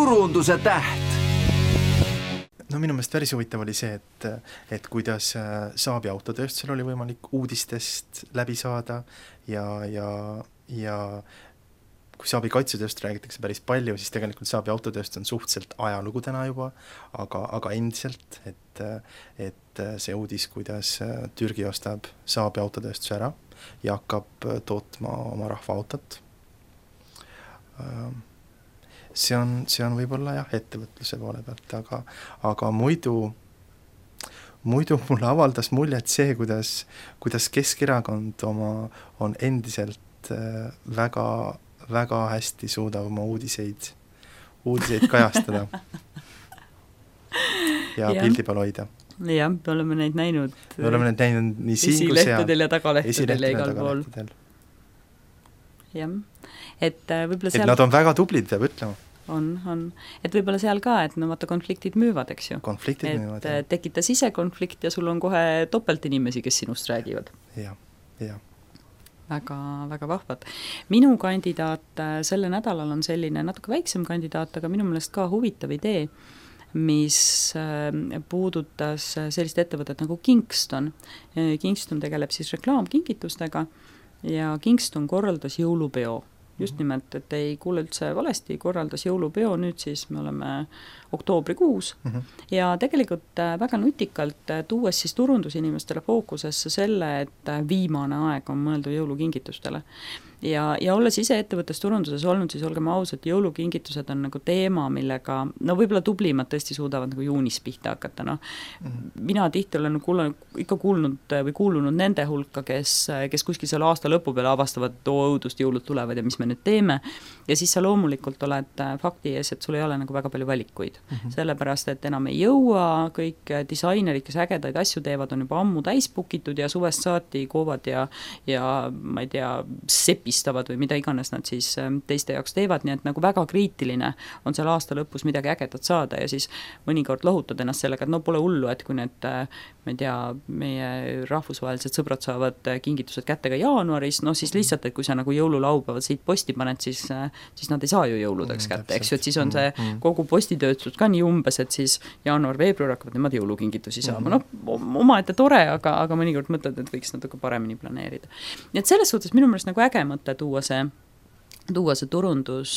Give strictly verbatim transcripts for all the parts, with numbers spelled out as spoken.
turunduse täht. No minu meelest päris huvitav oli see, et, et kuidas Saabi autotööstusel oli võimalik uudistest läbi saada ja, ja, ja kui Saabi kaitsetööst räägitakse päris palju, siis tegelikult Saabi autotööstus on suhteliselt ajalugu täna juba, aga, aga endiselt, et, et see uudis, kuidas Türgi ostab Saabi autotööstus ära ja hakkab tootma oma rahvaautot. See on, see on võib-olla jah, ettevõtluse poole pealt, aga, aga muidu, muidu mulle avaldas muljet see, kuidas, kuidas Keskerakond oma, on endiselt väga, väga hästi suudab oma uudiseid, uudiseid kajastada ja, ja pildi peal hoida. Jah, me oleme neid näinud. Me oleme neid näinud nii siin kui seal. Esilehtedel ja tagalehtedel ja igal pool. Jah. Et, võib-olla seal... et nad on väga tublid, peab ütlema. On, on. Et võib-olla seal ka, et no vaata konfliktid müüvad, eks ju. Konfliktid et müüvad. Et tekita sisekonflikt ja sul on kohe topelt inimesi, kes sinust räägivad. Jah, jah. Väga, väga vahvad. Minu kandidaat selle nädalal on selline natuke väiksem kandidaat, aga minu meelest ka huvitav idee, mis puudutas sellist ettevõtet nagu Kingston. Kingston tegeleb siis reklaamkinkitustega ja Kingston korraldas jõulupeo. Just nimelt, et ei kuule üldse valesti, korraldas jõulupeo, nüüd siis me oleme oktoobrikuus mm-hmm. ja tegelikult väga nutikalt tuues siis turundusinimestele fookusesse selle, et viimane aeg on mõeldu jõulukingitustele. Ja, ja olles ise ettevõttes turunduses olnud, siis olgem ausad, jõulukingitused on nagu teema, millega, no võib-olla tublimad tõesti suudavad nagu juunis pihta hakata. No. Mm-hmm. Mina tihti olen kuulanud, ikka kuulnud või kuulunud nende hulka, kes, kes kuskil selle aasta lõpu peale avastavad, et oo õudust jõulud tulevad ja mis me nüüd teeme. Ja siis sa loomulikult oled fakti ees, et sul ei ole nagu väga palju valikuid. Mm-hmm. Sellepärast, et enam ei jõua, kõik disainerid, kes ägedaid asju teevad, on juba ammu täispukitud ja suvest saati koovad ja, ja ma ei tea, sepi või mida iganes nad siis teiste jaoks teevad, nii et nagu väga kriitiline on seal aasta lõpus midagi ägedat saada ja siis mõnikord lohutad ennast sellega, et no pole hullu, et kui need, ma ei tea, meie rahvusvahelised sõbrad saavad kingitused kätte ka jaanuaris, no siis lihtsalt, et kui sa nagu jõululaupäevad siit posti paned, siis, siis nad ei saa ju jõuludeks kätte, mm, eks ju, et siis on see kogu postitöötus ka nii umbes, et siis jaanuar-veebruar hakkavad nemad jõulukingitusi saama, no oma ette tore, aga, aga mõnikord mõtled, et võiks natuke paremini planeerida. Nii et selles suhtes minu meelest nagu äge mõte tuua see, tuua see turundus,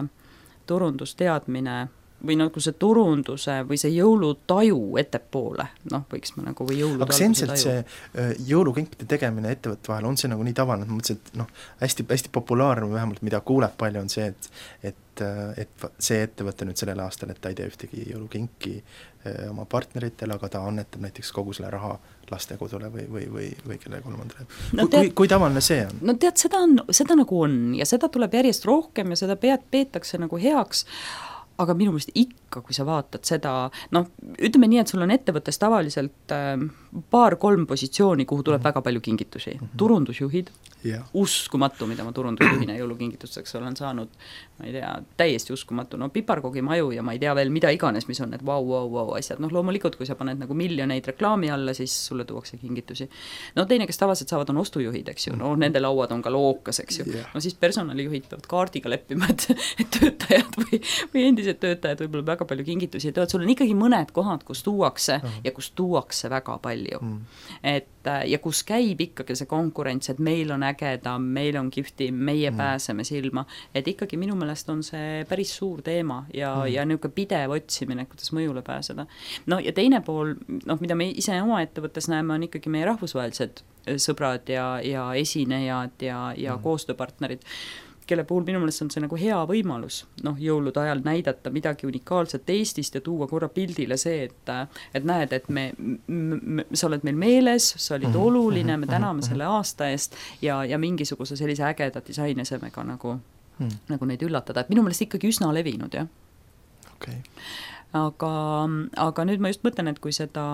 turundusteadmine või nagu see turunduse või see jõulutaju ettepoole, noh, võiks me nagu või jõulud aga see endiselt see jõulukinkide tegemine ettevõtte vahel, on see nagu nii tavaline, et ma mõtlesin, et noh, hästi, hästi populaarne vähemalt, mida kuuleb palju on see, et, et, et see ettevõte nüüd sellel aastal, et ta ei tee ühtegi jõulukinki oma partneritele, aga ta annetab näiteks kogu selle raha lastekodule või, või, või, või kelle kolmandale. No tead, kui, kui tavaline see on? No tead, seda, on, seda nagu on ja seda tuleb järjest rohkem ja seda pead, peetakse nagu heaks, aga minu meelest ikka, kui sa vaatad seda, noh, ütleme nii, et sul on ettevõttes tavaliselt äh, paar-kolm positsiooni, kuhu tuleb mm-hmm. väga palju kingitusi. Mm-hmm. Turundusjuhid, yeah. uskumatu, mida ma turundusjuhina jõulukingitusteks olen saanud, ma ei tea, täiesti uskumatu, no piparkogi maju ja ma ei tea veel mida iganes, mis on need vau, vau, vau asjad. Noh, loomulikult, kui sa paned nagu miljoneid reklaami alla, siis sulle tuuakse kingitusi. No teine, kes tavaliselt saavad, on ostujuhid, eks ju, no nende lauad on ka lookas, eks ju. Yeah. No siis personalijuhid peavad kaardiga leppima, et, et töötajad või, või endised töötajad võib-olla väga palju kingitusi teevad, sul on ikkagi mõned kohad, kus tuuakse mm. ja kus tuuakse väga palju. Mm. Et, ja kus käib ikkagi see konkurents, et meil on ägeda, meil on kihvti, meie mm. pääseme silma, et ikkagi minu meelest on see päris suur teema ja, mm. ja niisugune pidev otsimine, kuidas mõjule pääseda. No ja teine pool, noh, mida me ise oma ettevõttes näeme, on ikkagi meie rahvusvahelised sõbrad ja, ja esinejad ja, ja mm. koostööpartnerid, kelle puhul minu meelest on see nagu hea võimalus, noh, jõulude ajal näidata midagi unikaalset Eestist ja tuua korra pildile see, et, et näed, et me, me, sa oled meil meeles, sa olid mm-hmm. oluline, me täname mm-hmm. selle aasta eest ja, ja mingisuguse sellise ägeda disainesemega nagu, mm. nagu neid üllatada, et minu meelest ikkagi üsna levinud, jah. Okay. Aga, aga nüüd ma just mõtlen, et kui seda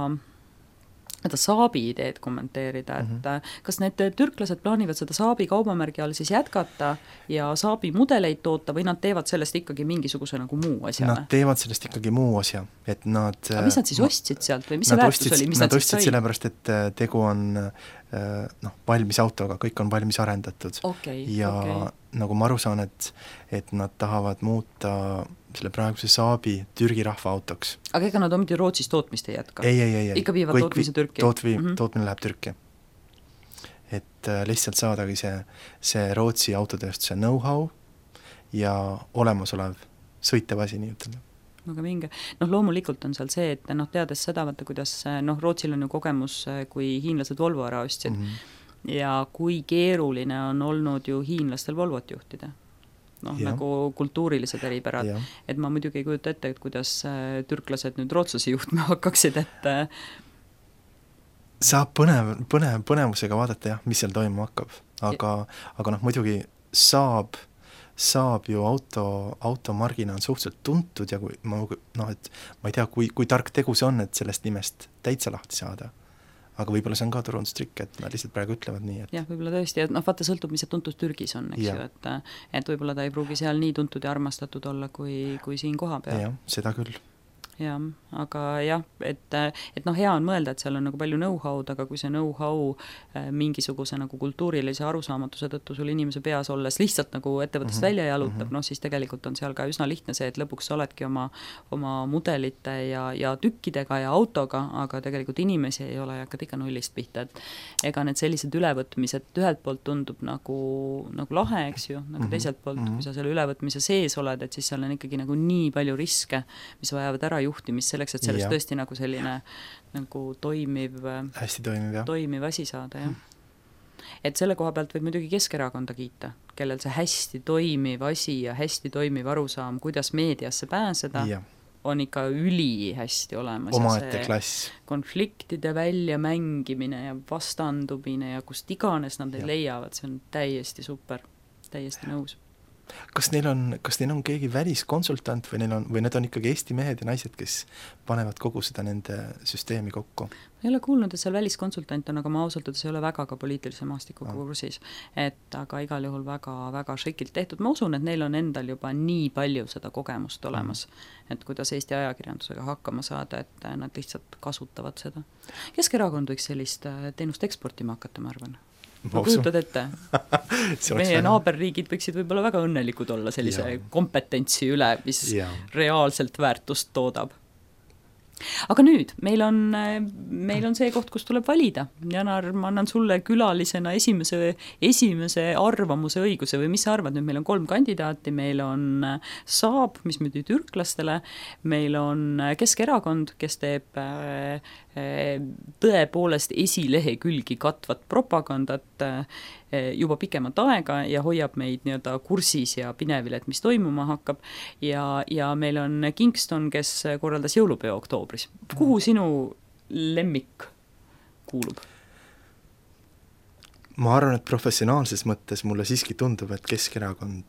seda Saabi ideed kommenteerida, et mm-hmm. kas need türklased plaanivad seda Saabi kaubamärgi all siis jätkata ja Saabi mudeleid toota või nad teevad sellest ikkagi mingisuguse nagu muu asja? Nad teevad sellest ikkagi muu asja, et nad... Aga mis nad siis ostsid sealt või mis see väärtus ostsid, oli? Mis nad, nad ostsid sellepärast, et tegu on noh, valmis autoga, kõik on valmis arendatud okay, ja, okay. nagu ma aru saan, et, et nad tahavad muuta selle praeguse Saabi Türgi rahva autoks. Aga ega nad ometi Rootsis tootmist ei jätka? Ei, ei, ei, ei. Ikka viivad tootmise Türki? Tootvi, mm -hmm. Tootmine läheb Türki. Et äh, lihtsalt saadagi see, see Rootsi autotööstuse know-how ja olemasolev sõitev asi nii ütelda. Aga minge. Noh, loomulikult on seal see, et noh, teades seda, vaata, kuidas noh, Rootsil on ju kogemus, kui hiinlased Volvo ära ostsid mm -hmm. ja kui keeruline on olnud ju hiinlastel Volvot juhtida. Noh, ja. Nagu kultuurilised eripärad. Ja. Et ma muidugi ei kujuta ette, et kuidas türklased nüüd rootslasi juhtme hakkaksid, et saab põnev, põnev, põnevusega vaadata jah, mis seal toimuma hakkab. Aga, aga noh, muidugi saab saab ju auto, automargina on suhteliselt tuntud ja kui ma, noh, et ma ei tea, kui, kui tark tegu see on, et sellest nimest täitsa lahti saada. Aga võib-olla see on ka turundustrikk, et nad lihtsalt praegu ütlevad nii, et jah, võib-olla tõesti, et noh, vaata sõltub, mis see tuntus Türgis on, eks ja. ju, et et võib-olla ta ei pruugi seal nii tuntud ja armastatud olla, kui, kui siin koha peal. Jah, seda küll. jah, aga jah, et, et noh, hea on mõelda, et seal on nagu palju know-how'd, aga kui see know-how mingisuguse nagu kultuurilise arusaamatuse tõttu sul inimese peas olles lihtsalt nagu ettevõttest mm -hmm. välja jalutab, mm -hmm. noh siis tegelikult on seal ka üsna lihtne see, et lõpuks sa oledki oma, oma mudelite ja, ja tükkidega ja autoga, aga tegelikult inimesi ei ole ja hakkad ikka nullist pihta, et ega need sellised ülevõtmised ühelt poolt tundub nagu, nagu lahe, eks ju, nagu teiselt poolt, mm -hmm. kui sa selle ülevõtmise sees oled, et siis seal on ikkagi nagu nii palju riske, mis vajavad ära juhtimist selleks, et sellest ja. tõesti nagu selline nagu toimiv, hästi toimiv, jah. toimiv asi saada, jah. Et selle koha pealt võib muidugi Keskerakonda kiita, kellel see hästi toimiv asi ja hästi toimiv arusaam, kuidas meediasse pääseda, ja. on ikka üli hästi olemas. Omaette klass. Konfliktide väljamängimine ja vastandumine ja kust iganes nad neid leiavad, see on täiesti super, täiesti nõus. Kas neil on, kas neil on keegi väliskonsultant või neil on, või need on ikkagi Eesti mehed ja naised, kes panevad kogu seda nende süsteemi kokku? Ma ei ole kuulnud, et seal väliskonsultant on, aga ma ausalt öeldes ei ole väga ka poliitilise maastiku no. kursis, et aga igal juhul väga, väga šikilt tehtud. Ma usun, et neil on endal juba nii palju seda kogemust olemas, mm. et kuidas Eesti ajakirjandusega hakkama saada, et nad lihtsalt kasutavad seda. Keskerakond võiks sellist teenust eksportima hakata, ma arvan. Ma kujutad ette. Meie väga... naaberriigid võiksid võib-olla väga õnnelikud olla sellise ja. kompetentsi üle, mis ja. reaalselt väärtust toodab. Aga nüüd, meil on, meil on see koht, kus tuleb valida. Janar, ma annan sulle külalisena esimese, esimese arvamuse õiguse või mis sa arvad, nüüd meil on kolm kandidaati, meil on Saab, mis müüdi türklastele, meil on Keskerakond, kes teeb tõepoolest esilehekülgi katvat propagandat juba pikemat aega ja hoiab meid nii-öelda kursis ja pinevil, et mis toimuma hakkab ja, ja meil on Kingston, kes korraldas jõulupeo oktoobris. Kuhu sinu lemmik kuulub? Ma arvan, et professionaalses mõttes mulle siiski tundub, et Keskerakond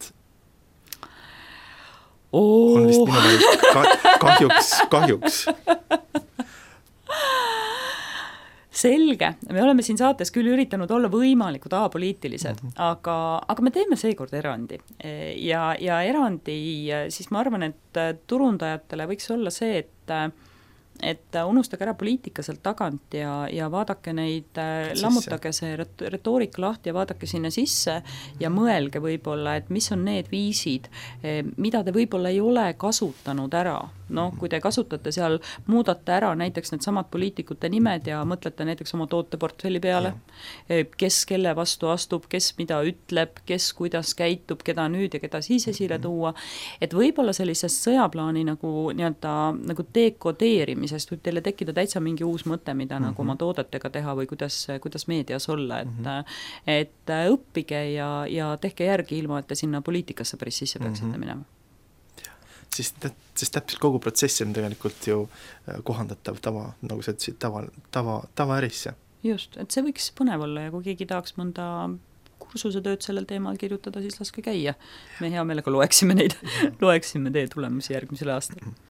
oh. on vist minu ka- kahjuks, kahjuks selge, me oleme siin saates küll üritanud olla võimalikud apoliitilised, mm -hmm. aga, aga me teeme seekord erandi ja, ja erandi, siis ma arvan, et turundajatele võiks olla see, et et unustage ära poliitika sealt tagant ja, ja vaadake neid, lammutage see retoorika lahti ja vaadake sinna sisse ja mõelge võib-olla, et mis on need viisid, mida te võib-olla ei ole kasutanud ära. Noh, kui te kasutate seal, muudate ära näiteks need samad poliitikute nimed ja mõtlete näiteks oma tooteportfelli peale, kes kelle vastu astub, kes mida ütleb, kes kuidas käitub, keda nüüd ja keda siis esile tuua, et võib-olla sellisest sõjaplaani nagu, nii-öelda, nagu dekodeerimisest võib teile tekkida täitsa mingi uus mõte, mida mm-hmm. nagu oma toodetega teha või kuidas, kuidas meedias olla, et, mm-hmm. et õppige ja, ja tehke järgi ilma, et te sinna poliitikasse päris sisse peaksite mm-hmm. minema. Sest, sest täpselt kogu protsess on tegelikult ju kohandatav tava, nagu sa ütlesid, tava, tava, tavaärisse. Just, et see võiks põnev olla ja kui keegi tahaks mõnda kursuse tööd sellel teemal kirjutada, siis laske käia. Me hea meelega loeksime neid, loeksime teie tulemusi järgmisel aastal.